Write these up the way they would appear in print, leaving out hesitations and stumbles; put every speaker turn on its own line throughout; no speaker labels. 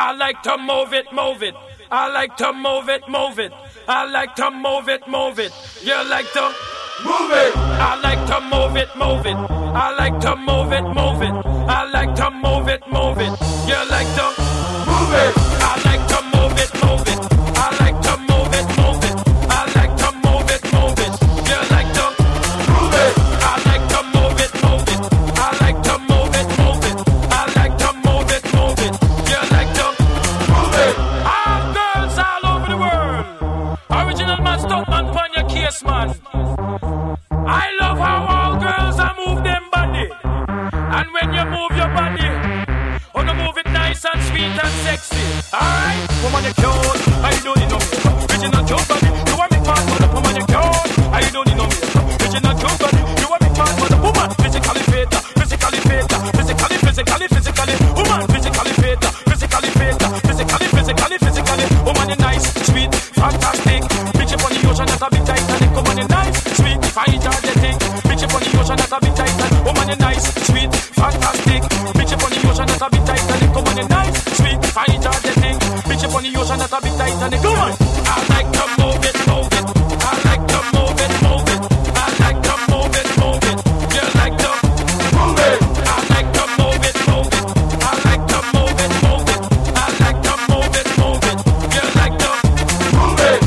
I like to move it, move it. I like to move it, move it. I like to move it, move it. You like to move it. I like to move it, move it. I like to move it, move it. I like to move it, move it. You like to move it. I like to move it, move it. I like to move it, move it. I like to move it, move it. You like to move it. I like to move it, move it. I like to move it, move it. I like to move it, move it. You like to move it. All girls all over the world. Original man, stop man, pon your case, man. I love how all girls are move them body. And when you move your body, oh, you move it nice and sweet and sexy. Alright? Woman, you cute. I don't need no makeup. Original cute body. You want me part for the woman, you cute. I don't need no makeup. Original cute body. You want me part for the woman. Physically fit. Physically fit. Physically. Woman, physically fit. Physically fit. Physically. Woman, you nice, sweet, fantastic. Bitch up on the ocean, that's a bit Titanic. Woman, you nice, sweet, energetic. Bitch up on the ocean, that's a bit Titanic. Woman, you nice, sweet, fantastic. Bitch up on the ocean, that's a bit Titanic. Woman, you nice, sweet, energetic. Bitch up on the ocean, that's a bit Titanic. Come on. I like to move it, move it. I like to move it, move it. I like to move it, move it. You like to move it. I like to move it, move it. I like to move it, move it. I like to move it, move it. You like to move it.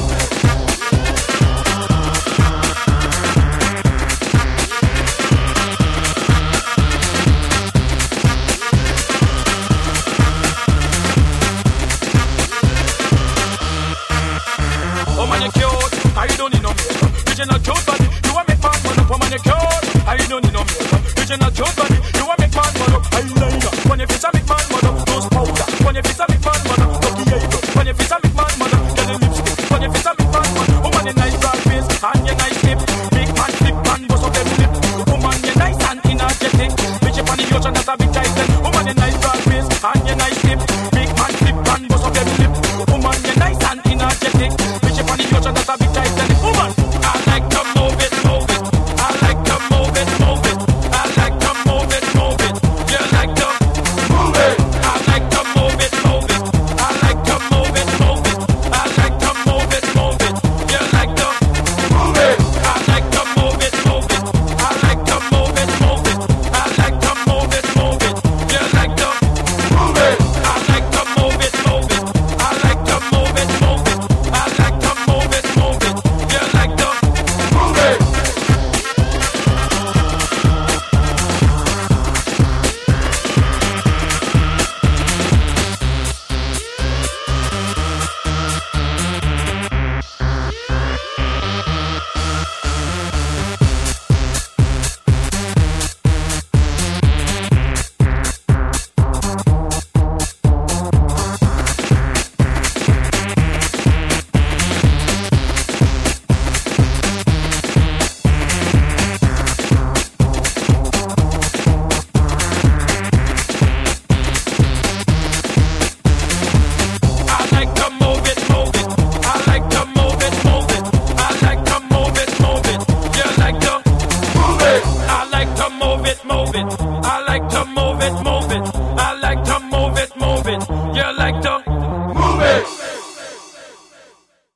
Oh man, you cute. I don't need no makeup. Original cute body.